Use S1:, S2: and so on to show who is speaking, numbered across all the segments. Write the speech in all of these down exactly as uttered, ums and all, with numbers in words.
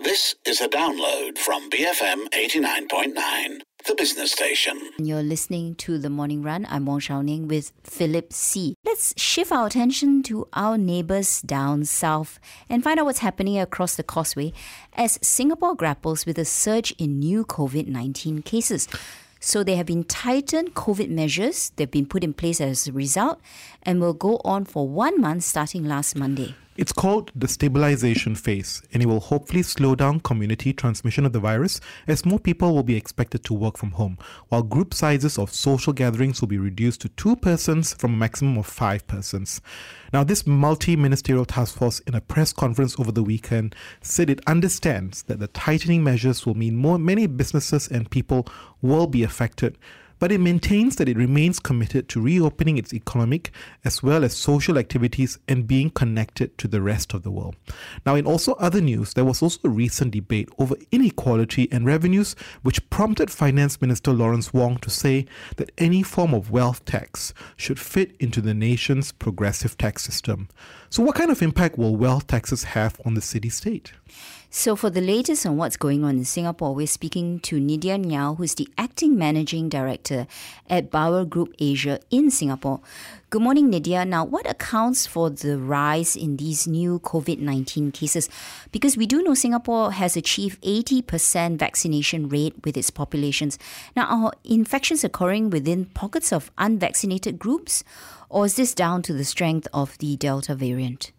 S1: This is a download from B F M eighty-nine point nine, the business station.
S2: You're listening to The Morning Run. I'm Wong Shao Ning with Philip C. Let's shift our attention to our neighbours down south and find out what's happening across the causeway as Singapore grapples with a surge in new covid nineteen cases. So there have been tightened COVID measures. They've been put in place as a result and will go on for one month starting last Monday.
S3: It's called the stabilization phase, and it will hopefully slow down community transmission of the virus as more people will be expected to work from home, while group sizes of social gatherings will be reduced to two persons from a maximum of five persons. Now, this multi-ministerial task force in a press conference over the weekend said it understands that the tightening measures will mean more many businesses and people will be affected, but it maintains that it remains committed to reopening its economic as well as social activities and being connected to the rest of the world. Now, in also other news, there was also a recent debate over inequality and revenues, which prompted Finance Minister Lawrence Wong to say that any form of wealth tax should fit into the nation's progressive tax system. So what kind of impact will wealth taxes have on the city-state?
S2: So for the latest on what's going on in Singapore, we're speaking to Nidya Niao, who's the Acting Managing Director at Bauer Group Asia in Singapore. Good morning, Nidya. Now, what accounts for the rise in these new covid nineteen cases? Because we do know Singapore has achieved eighty percent vaccination rate with its populations. Now, are infections occurring within pockets of unvaccinated groups, or is this down to the strength of the Delta variant?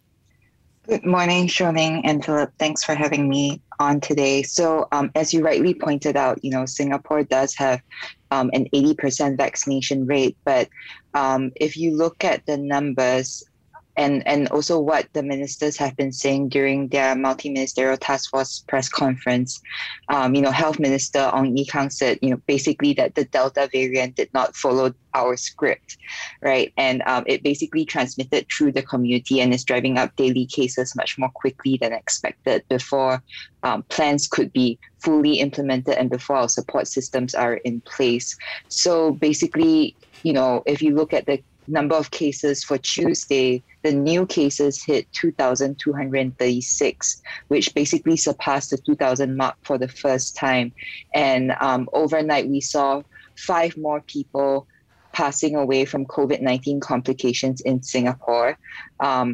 S4: Good morning, Shao Ning and Philip. Thanks for having me on today. So um, as you rightly pointed out, you know, Singapore does have um, an eighty percent vaccination rate. But um, if you look at the numbers and, and also what the ministers have been saying during their multi-ministerial task force press conference, um, you know, Health Minister Ong Ye Kung said, you know, basically that the Delta variant did not follow our script, right? And um, it basically transmitted through the community and is driving up daily cases much more quickly than expected before um, plans could be fully implemented and before our support systems are in place. So basically, you know, if you look at the number of cases for Tuesday, the new cases hit two thousand two hundred thirty-six, which basically surpassed the two thousand mark for the first time. And um, overnight, we saw five more people passing away from covid nineteen complications in Singapore. Um,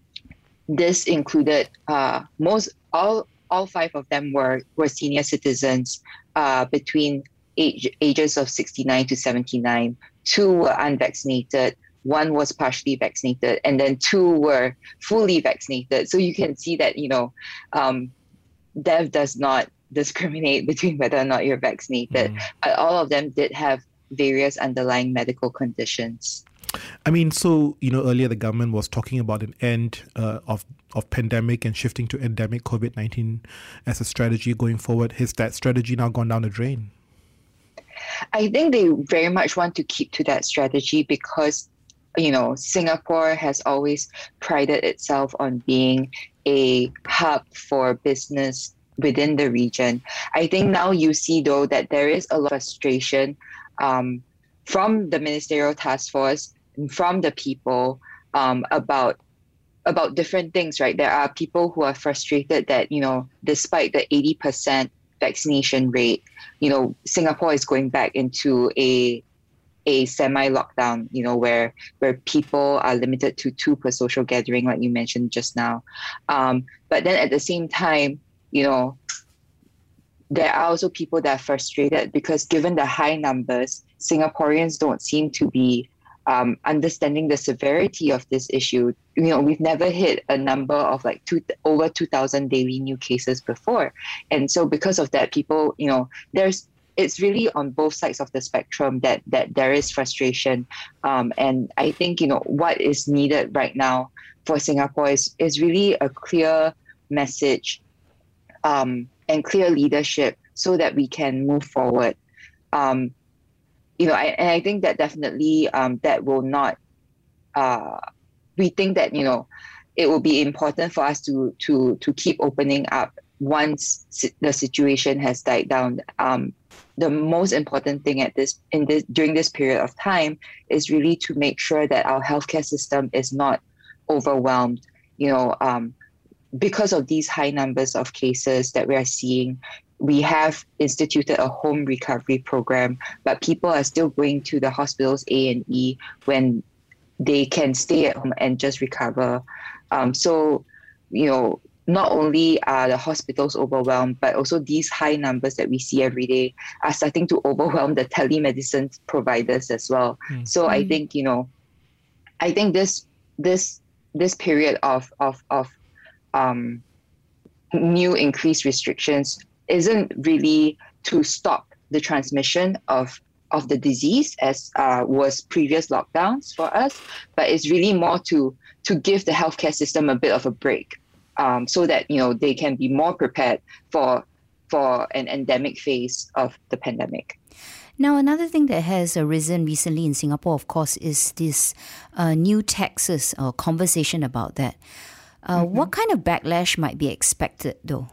S4: this included uh, most all all five of them were were senior citizens uh, between age, ages of sixty-nine to seventy-nine. Two were unvaccinated, one was partially vaccinated, and then two were fully vaccinated. So you can see that, you know, um, death does not discriminate between whether or not you're vaccinated. Mm. But all of them did have various underlying medical conditions.
S3: I mean, so, you know, earlier the government was talking about an end uh, of of pandemic and shifting to endemic covid nineteen as a strategy going forward. Has that strategy now gone down the drain?
S4: I think they very much want to keep to that strategy because, you know, Singapore has always prided itself on being a hub for business within the region. I think now you see, though, that there is a lot of frustration um, from the ministerial task force and from the people um, about about different things, right? There are people who are frustrated that, you know, despite the eighty percent vaccination rate, you know, Singapore is going back into a a semi-lockdown, you know, where where people are limited to two per social gathering, like you mentioned just now. Um, but then at the same time, you know, there are also people that are frustrated because given the high numbers, Singaporeans don't seem to be um, understanding the severity of this issue. You know, we've never hit a number of like two, over two thousand daily new cases before. And so because of that, people, you know, there's, it's really on both sides of the spectrum that that there is frustration. Um, and I think, you know, what is needed right now for Singapore is, is really a clear message um, and clear leadership so that we can move forward. Um, you know, I, and I think that definitely um, that will not, uh, we think that, you know, it will be important for us to to to keep opening up once the situation has died down. Um, the most important thing at this in this during this period of time is really to make sure that our healthcare system is not overwhelmed. You know, um, because of these high numbers of cases that we are seeing, we have instituted a home recovery program, but people are still going to the hospitals A and E when they can stay at home and just recover. Um, so, you know, not only are the hospitals overwhelmed, but also these high numbers that we see every day are starting to overwhelm the telemedicine providers as well. Mm. So mm. I think, you know, I think this this this period of of of um, new increased restrictions isn't really to stop the transmission of of the disease as uh, was previous lockdowns for us, but it's really more to to give the healthcare system a bit of a break, um, so that, you know, they can be more prepared for for an endemic phase of the pandemic.
S2: Now, another thing that has arisen recently in Singapore, of course, is this uh, new taxes or conversation about that. Uh, mm-hmm. What kind of backlash might be expected, though?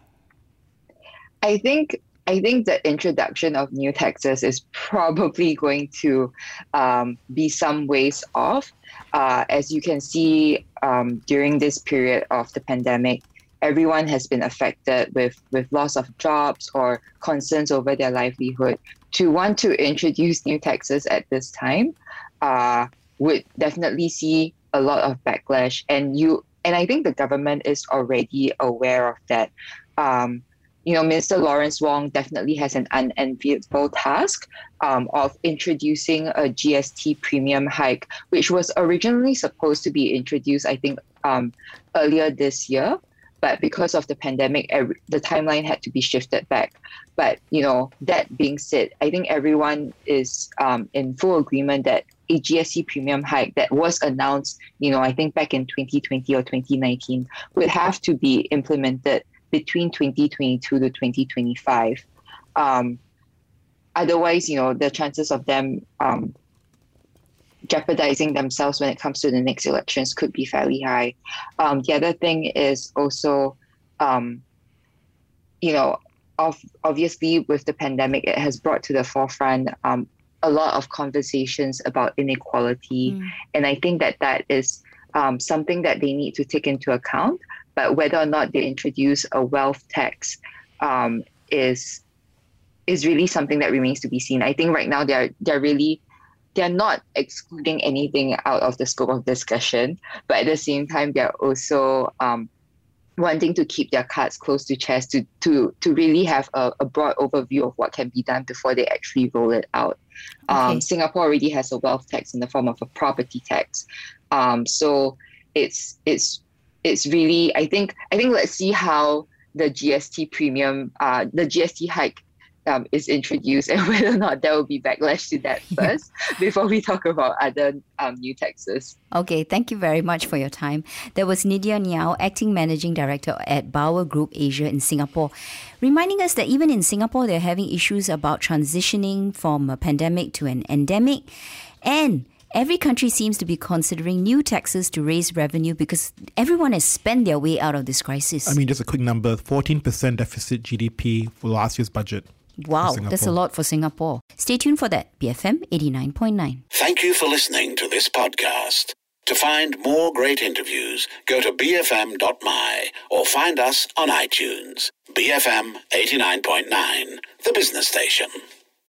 S4: I think I think the introduction of new taxes is probably going to um, be some ways off. Uh, as you can see, um, during this period of the pandemic, everyone has been affected with, with loss of jobs or concerns over their livelihood. To want to introduce new taxes at this time uh, would definitely see a lot of backlash. And you and I think the government is already aware of that. Um, You know, Minister Lawrence Wong definitely has an unenviable task um, of introducing a G S T premium hike, which was originally supposed to be introduced, I think, um, earlier this year. But because of the pandemic, every, the timeline had to be shifted back. But, you know, that being said, I think everyone is um, in full agreement that a G S T premium hike that was announced, you know, I think back in twenty twenty or twenty nineteen would have to be implemented between twenty twenty-two to twenty twenty-five. Um, otherwise, you know, the chances of them um, jeopardizing themselves when it comes to the next elections could be fairly high. Um, the other thing is also, um, you know, of, obviously with the pandemic, it has brought to the forefront um, a lot of conversations about inequality. Mm. And I think that that is um, something that they need to take into account. But whether or not they introduce a wealth tax um, is is really something that remains to be seen. I think right now they're they're really they're not excluding anything out of the scope of discussion, but at the same time they're also um, wanting to keep their cards close to chest to to to really have a, a broad overview of what can be done before they actually roll it out. Okay. Um, Singapore already has a wealth tax in the form of a property tax, um, so it's it's. It's really, I think, I think let's see how the G S T premium, uh, the G S T hike um, is introduced and whether or not there will be backlash to that first before we talk about other um, new taxes.
S2: Okay, thank you very much for your time. That was Nidya Niao, Acting Managing Director at Bauer Group Asia in Singapore, reminding us that even in Singapore, they're having issues about transitioning from a pandemic to an endemic. And every country seems to be considering new taxes to raise revenue because everyone has spent their way out of this crisis.
S3: I mean, just a quick number, fourteen percent deficit G D P for last year's budget.
S2: Wow, that's a lot for Singapore. Stay tuned for that. B F M eighty-nine point nine.
S1: Thank you for listening to this podcast. To find more great interviews, go to b f m dot m y or find us on iTunes. B F M eighty-nine point nine, the business station.